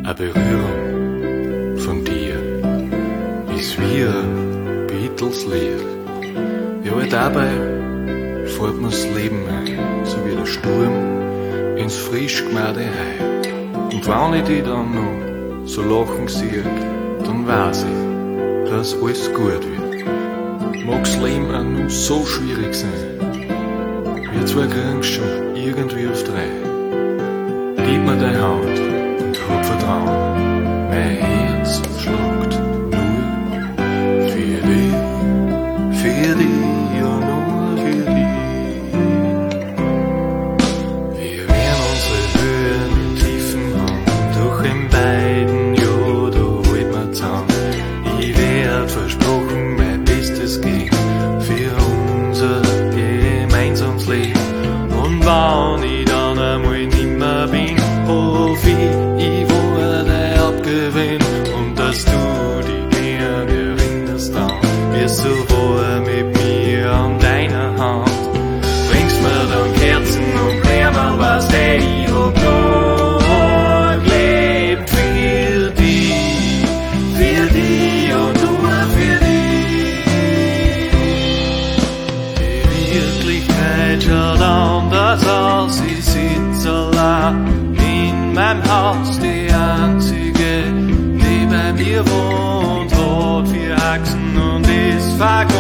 Eine Berührung von dir ist wie ein Beatles-Lied. Ja, und dabei fährt mir's Leben ein, so wie der Sturm ins frisch gemachte Heu. Und wenn ich dich dann noch so lachen sehe, dann weiß ich, dass alles gut wird. Mag's Leben auch nur so schwierig sein, wir zwei kriegen's schon irgendwie auf drei. Gib mir deine Hand und hab Vertrauen, mein Herz schlagt nur für dich, ja nur für dich. Wir werden unsere Höhen und Tiefen haben, doch in beiden, ja, da halt wir zusammen. Ich werd versprochen, mein Bestes geben für unser gemeinsames Leben. Und wenn ich dann einmal nimmer bin, hoff ich wurde abgewinnt und dass du dich gern erinnerst an, wie so war mit mir an deiner Hand. Bringst mir dann Kerzen und Klammer, was ich hab nur gelebt für dich und nur für dich. Die Wirklichkeit schaut anders aus, ich sitz allein in meinem Haus, die einzige, die bei mir wohnt, hat 4 Achsen und ist verkehrt.